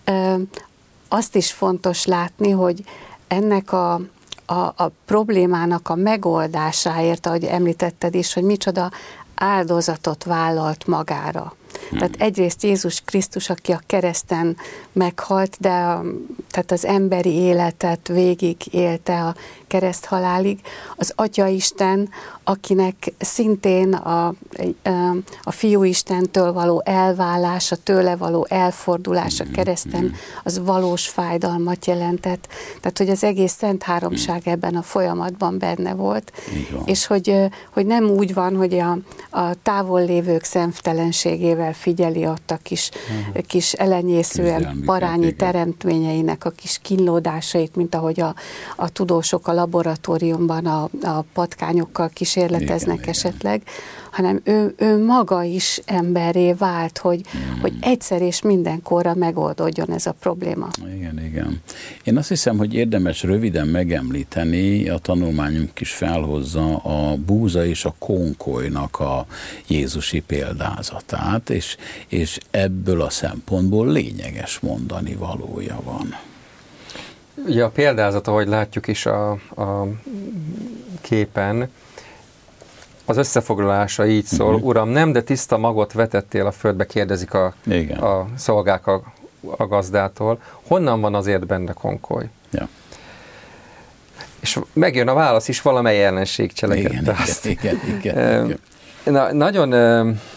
azt is fontos látni, hogy ennek a problémának a megoldásáért, ahogy említetted is, hogy micsoda áldozatot vállalt magára. Tehát egyrészt Jézus Krisztus, aki a kereszten meghalt, de tehát az emberi életet végig élte a kereszthalálig. Az Atyaisten, akinek szintén a Fiúistentől való elválás, a tőle való elfordulás a kereszten, az valós fájdalmat jelentett. Tehát, hogy az egész Szent Háromság ebben a folyamatban benne volt. És hogy nem úgy van, hogy a távol lévők szemtelenségével figyeli ott a kis elenyészően parányi teremtményeinek a kis kínlódásait, mint ahogy a tudósok a laboratóriumban a patkányokkal kísérleteznek esetleg, hanem ő maga is emberré vált, hogy egyszer és mindenkorra megoldódjon ez a probléma. Igen. Én azt hiszem, hogy érdemes röviden megemlíteni, a tanulmányunk is felhozza a búza és a konkolynak a jézusi példázatát, és ebből a szempontból lényeges mondani valója van. Ugye a példázat, ahogy látjuk is a képen, az összefoglalása így szól, Uram, nem, de tiszta magot vetettél a földbe, kérdezik a szolgák a gazdától. Honnan van azért benne konkoly? Ja. És megjön a válasz is, valamely ellenség cselekedte azt. Igen.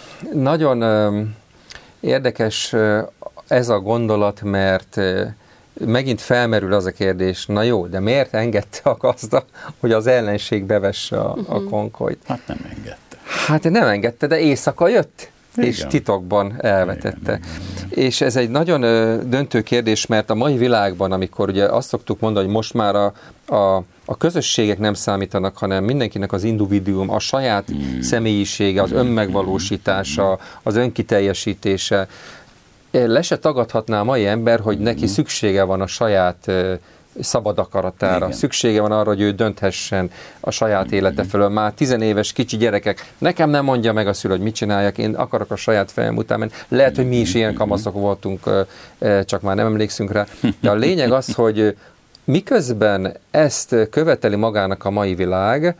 Nagyon érdekes ez a gondolat, mert megint felmerül az a kérdés, na jó, de miért engedte a gazda, hogy az ellenség bevesse a konkolyt? Hát nem engedte. Hát nem engedte, de éjszaka jött, és titokban elvetette. Igen. És ez egy nagyon döntő kérdés, mert a mai világban, amikor ugye azt szoktuk mondani, hogy most már a közösségek nem számítanak, hanem mindenkinek az individuum, a saját személyisége, az önmegvalósítása, az önkiteljesítése. Le se tagadhatná a mai ember, hogy neki szüksége van a saját szabad akaratára. Igen. Szüksége van arra, hogy ő dönthessen a saját élete felől. Már 10 éves kicsi gyerekek, nekem nem mondja meg a szülő, hogy mit csináljak, én akarok a saját fejem után menni. Lehet, hogy mi is ilyen kamaszok voltunk, csak már nem emlékszünk rá. De a lényeg az, hogy miközben ezt követeli magának a mai világ,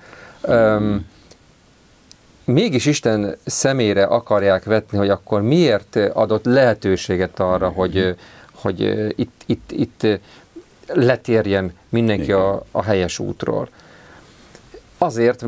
mégis Isten szemére akarják vetni, hogy akkor miért adott lehetőséget arra, hogy itt letérjen mindenki a helyes útról. Azért,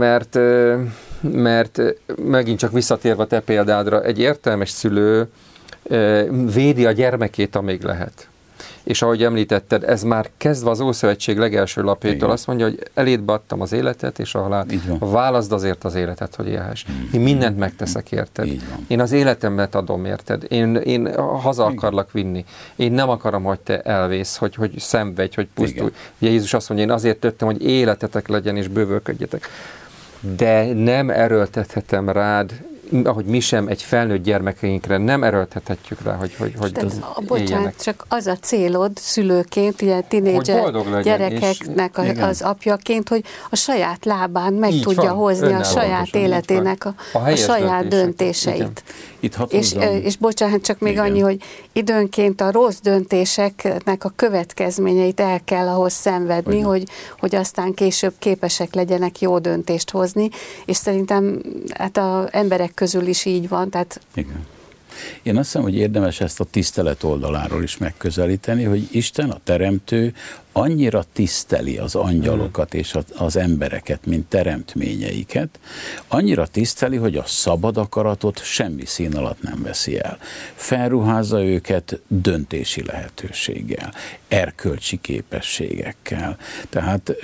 mert megint csak visszatérve te példádra, egy értelmes szülő védi a gyermekét, amíg lehet. És ahogy említetted, ez már kezdve az Ószövetség legelső lapjától azt mondja, hogy elédbe adtam az életet és a halált. Válaszd azért az életet, hogy élhess. Én mindent megteszek érted. Én az életemet adom érted. Én haza akarlak vinni. Én nem akarom, hogy te elvész, hogy szenvedj, hogy pusztulj. Ugye Jézus azt mondja, én azért tettem, hogy életetek legyen és bővölködjetek. De nem erőltethetem rád, ahogy mi sem egy felnőtt gyermekeinkre nem erőltethetjük rá, hogy bocsánat, csak az a célod szülőként, ilyen tinédzser gyerekeknek az apjaként, hogy a saját lábán meg így tudja hozni a saját életének a saját döntéseit. És bocsánat, csak még annyi, hogy időnként a rossz döntéseknek a következményeit el kell ahhoz szenvedni, hogy aztán később képesek legyenek jó döntést hozni, és szerintem hát az emberek közül is így van. Tehát... Igen. Én azt hiszem, hogy érdemes ezt a tisztelet oldaláról is megközelíteni, hogy Isten, a teremtő annyira tiszteli az angyalokat és az embereket, mint teremtményeiket, annyira tiszteli, hogy a szabad akaratot semmi szín alatt nem veszi el. Felruházza őket döntési lehetőséggel, erkölcsi képességekkel. Tehát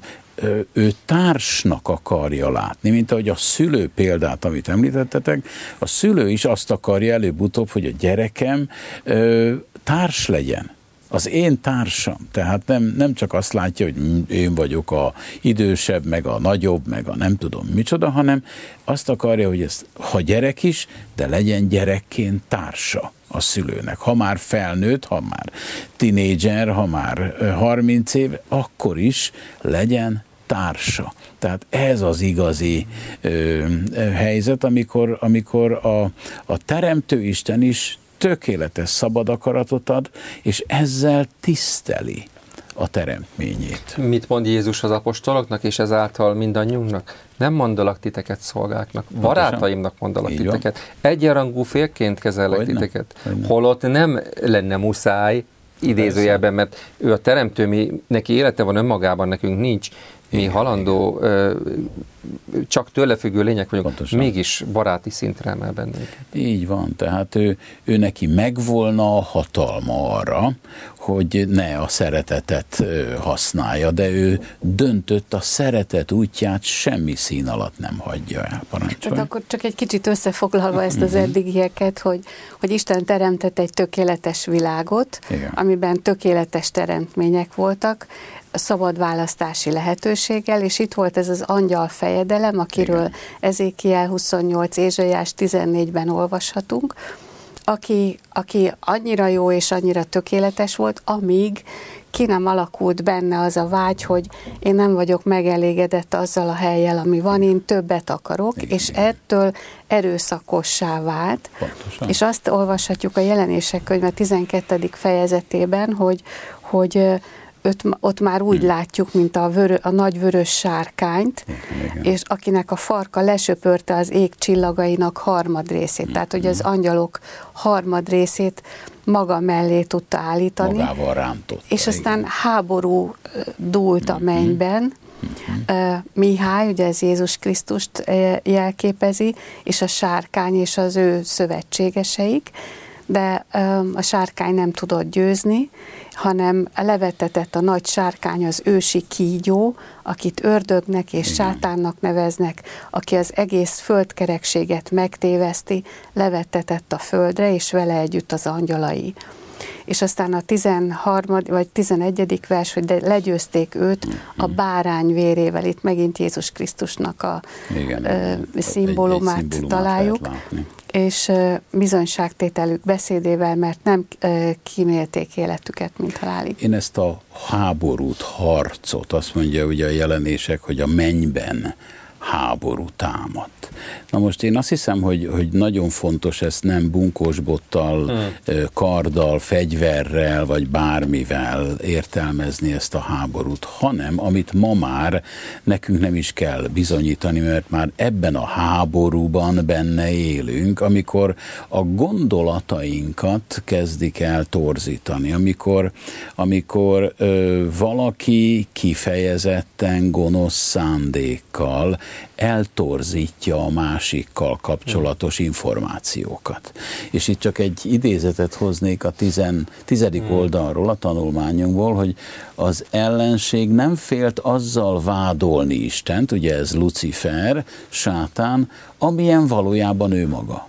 ő társnak akarja látni, mint ahogy a szülő példát, amit említettetek, a szülő is azt akarja előbb-utóbb, hogy a gyerekem társ legyen. Az én társam. Tehát nem csak azt látja, hogy én vagyok a idősebb, meg a nagyobb, meg a nem tudom micsoda, hanem azt akarja, hogy ez, ha gyerek is, de legyen gyerekként társa a szülőnek. Ha már felnőtt, ha már tinédzser, ha már 30 év, akkor is legyen társa. Tehát ez az igazi helyzet, amikor a Teremtő Isten is tökéletes szabad akaratot ad, és ezzel tiszteli a teremtményét. Mit mond Jézus az apostoloknak, és ezáltal mindannyiunknak? Nem mondalak titeket szolgáknak, barátaimnak mondalak így titeket. Van. Egyenrangú félként kezellek titeket. Holott nem lenne muszáj, idézőjelben, mert ő a teremtő, neki élete van önmagában, nekünk nincs. Mi halandó, csak tőle függő lények vagyunk, pontosan. Mégis baráti szintre emel bennünket. Így van, tehát ő neki megvolna a hatalma arra, hogy ne a szeretetet használja, de ő döntött a szeretet útját, semmi szín alatt nem hagyja el. Parancsolj. Tehát akkor csak egy kicsit összefoglalva ezt az eddigieket, hogy Isten teremtett egy tökéletes világot, igen. Amiben tökéletes teremtmények voltak, szabad választási lehetőséggel, és itt volt ez az angyal fejedelem, akiről igen. Ezékiel 28, Ézsaiás 14-ben olvashatunk, aki annyira jó és annyira tökéletes volt, amíg ki nem alakult benne az a vágy, hogy én nem vagyok megelégedett azzal a hellyel, ami van, én többet akarok, igen. És ettől erőszakossá vált. Pontosan. És azt olvashatjuk a Jelenések könyve 12. fejezetében, hogy ott már úgy látjuk, mint a nagy vörös sárkányt, igen. És akinek a farka lesöpörte az ég csillagainak harmadrészét. Tehát, hogy az angyalok harmadrészét maga mellé tudta állítani. Magával rántotta. És aztán háború dúlt a mennyben. Mihály, ugye ez Jézus Krisztust jelképezi, és a sárkány és az ő szövetségeseik, de a sárkány nem tudott győzni, hanem levettetett a nagy sárkány, az ősi kígyó, akit ördögnek és sátánnak neveznek, aki az egész földkerekséget megtéveszti, levettetett a földre, és vele együtt az angyalai. És aztán a 13. vagy 11. vers, hogy legyőzték őt a bárány vérével. Itt megint Jézus Krisztusnak a szimbólumát találjuk. És bizonyságtételük beszédével, mert nem kímélték életüket, mint halálig. Én ezt a háborút, harcot, azt mondja ugye a jelenések, hogy a mennyben háború támadt. Na most én azt hiszem, hogy nagyon fontos ezt nem bunkósbottal, karddal, fegyverrel, vagy bármivel értelmezni ezt a háborút, hanem amit ma már nekünk nem is kell bizonyítani, mert már ebben a háborúban benne élünk, amikor a gondolatainkat kezdik el torzítani, amikor valaki kifejezetten gonosz szándékkal eltorzítja a másikkal kapcsolatos információkat. És itt csak egy idézetet hoznék a 10. oldalról a tanulmányunkból, hogy az ellenség nem félt azzal vádolni Istent, ugye ez Lucifer, sátán, amilyen valójában ő maga.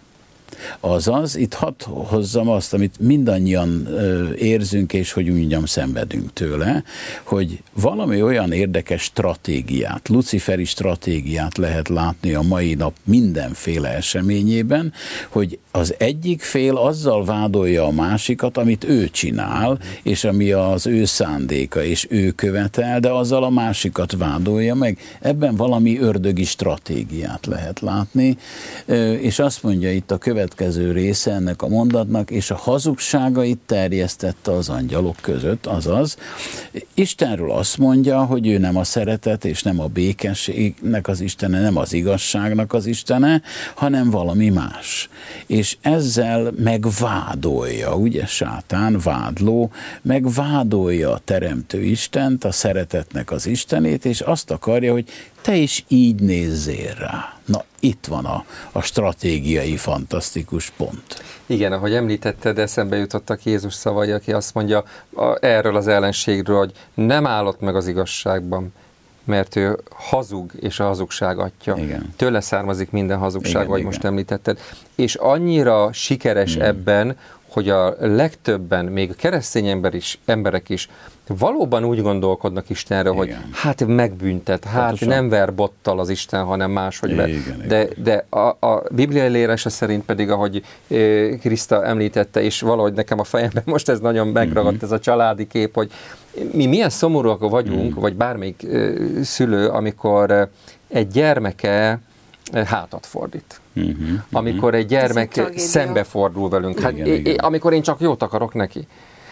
Azaz, itt hadd hozzam azt, amit mindannyian érzünk, és hogy úgy mondjam, szenvedünk tőle, hogy valami olyan érdekes stratégiát, luciferi stratégiát lehet látni a mai nap mindenféle eseményében, hogy az egyik fél azzal vádolja a másikat, amit ő csinál, és ami az ő szándéka, és ő követel, de azzal a másikat vádolja meg. Ebben valami ördögi stratégiát lehet látni, és azt mondja itt a következő része ennek a mondatnak, és a hazugságait terjesztette az angyalok között, azaz Istenről azt mondja, hogy ő nem a szeretet, és nem a békességnek az Istene, nem az igazságnak az Istene, hanem valami más. És ezzel megvádolja, ugye sátán, vádló, megvádolja a teremtő Istent, a szeretetnek az Istenét, és azt akarja, hogy te is így nézzél rá. Na, itt van a stratégiai, fantasztikus pont. Igen, ahogy említetted, eszembe jutottak Jézus szavai, aki azt mondja erről az ellenségről, hogy nem állott meg az igazságban, mert ő hazug, és a hazugság atya. Igen. Tőle származik minden hazugság, igen, ahogy igen. Most említetted. És annyira sikeres ebben, hogy a legtöbben, még a keresztény emberek is valóban úgy gondolkodnak Istenről, igen. Hogy hát megbüntet, hát pontosan. Nem ver bottal az Isten, hanem máshogy ver. De a Biblia leírása szerint pedig, ahogy Kriszta említette, és valahogy nekem a fejemben most ez nagyon megragadt, ez a családi kép, hogy mi milyen szomorúak vagyunk, vagy bármelyik szülő, amikor egy gyermeke hátat fordít. Amikor egy gyermek szembefordul velünk. Hát, igen. Amikor én csak jót akarok neki.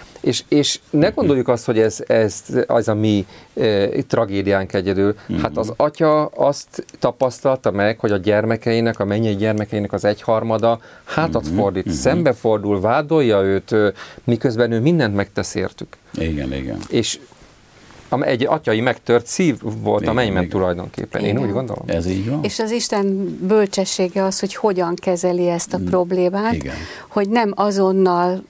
És ne gondoljuk azt, hogy ez az a mi tragédiánk egyedül. Hát az atya azt tapasztalta meg, hogy a gyermekeinek, a mennyei gyermekeinek az 1/3 hátat fordít, szembefordul, vádolja őt, miközben ő mindent megtesz értük. Igen. És egy atyai megtört szív volt a mennyben tulajdonképpen. Igen. Én úgy gondolom. Ez így van. És az Isten bölcsessége az, hogy hogyan kezeli ezt a problémát, igen. Hogy nem azonnal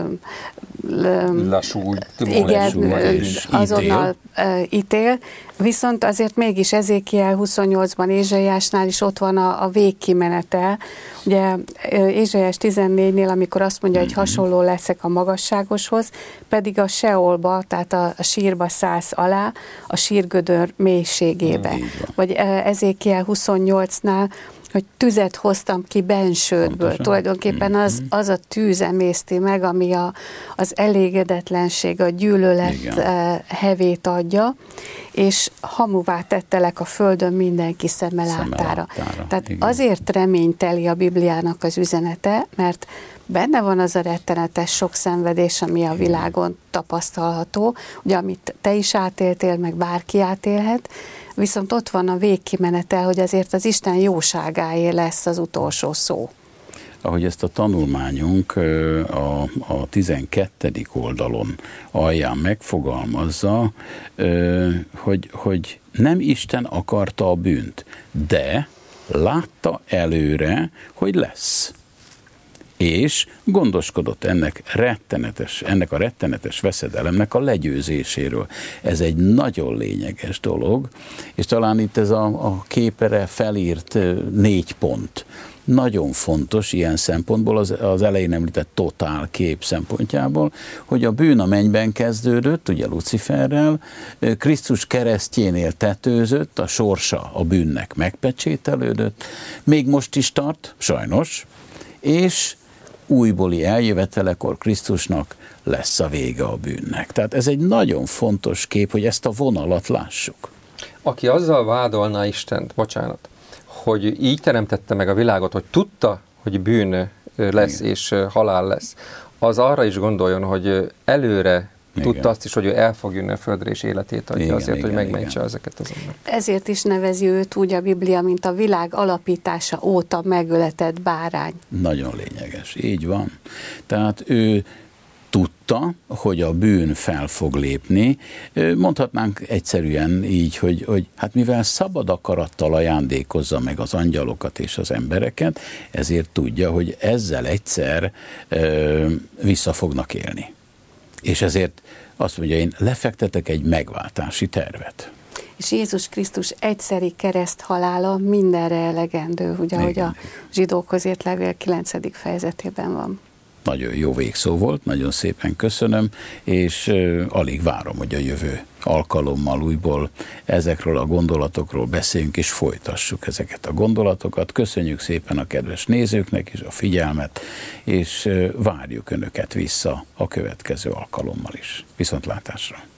azonnal ítél, viszont azért mégis Ezékiel 28-ban, Ézsaiásnál is ott van a végkimenetel. Ugye Ézsaiás 14-nél, amikor azt mondja, hogy hasonló leszek a magasságoshoz, pedig a Seolba, tehát a sírba szállsz alá, a sírgödör mélységébe. Vagy Ezékiel 28-nál, hogy tüzet hoztam ki bensődből. Pontosan. Tulajdonképpen az a tűz emészti meg, ami az elégedetlenség, a gyűlölet hevét adja, és hamuvá tettelek a földön mindenki szeme láttára. Tehát igen. Azért reményteli a Bibliának az üzenete, mert benne van az a rettenetes sok szenvedés, ami a világon tapasztalható, ugye amit te is átéltél, meg bárki átélhet, viszont ott van a végkimenetel, hogy azért az Isten jóságáé lesz az utolsó szó. Ahogy ezt a tanulmányunk a 12. oldalon alján megfogalmazza, hogy nem Isten akarta a bűnt, de látta előre, hogy lesz. és gondoskodott ennek a rettenetes veszedelemnek a legyőzéséről. Ez egy nagyon lényeges dolog, és talán itt ez a képere felírt 4 pont. Nagyon fontos ilyen szempontból, az elején említett totál kép szempontjából, hogy a bűn a mennyben kezdődött, ugye Luciferrel, Krisztus keresztjénél tetőzött, a sorsa a bűnnek megpecsételődött, még most is tart, sajnos, és újbóli eljövetelekor Krisztusnak lesz a vége a bűnnek. Tehát ez egy nagyon fontos kép, hogy ezt a vonalat lássuk. Aki azzal vádolná Istent, bocsánat, hogy így teremtette meg a világot, hogy tudta, hogy bűn lesz és halál lesz, az arra is gondoljon, hogy előre tudta azt is, hogy ő el fog jönni a földre és életét adja azért, hogy megmentse ezeket az embereket. Ezért is nevezi őt úgy a Biblia, mint a világ alapítása óta megöletett bárány. Nagyon lényeges, így van. Tehát ő tudta, hogy a bűn fel fog lépni. Mondhatnánk egyszerűen így, hogy hát mivel szabad akarattal ajándékozza meg az angyalokat és az embereket, ezért tudja, hogy ezzel egyszer vissza fognak élni. És ezért azt mondja, én lefektetek egy megváltási tervet. És Jézus Krisztus egyszeri kereszthalála mindenre elegendő, ugye, ahogy a Zsidókhoz írt levél 9. fejezetében van. Nagyon jó végszó volt, nagyon szépen köszönöm, és alig várom, hogy a jövő alkalommal újból ezekről a gondolatokról beszéljünk, és folytassuk ezeket a gondolatokat. Köszönjük szépen a kedves nézőknek is a figyelmet, és várjuk Önöket vissza a következő alkalommal is. Viszontlátásra!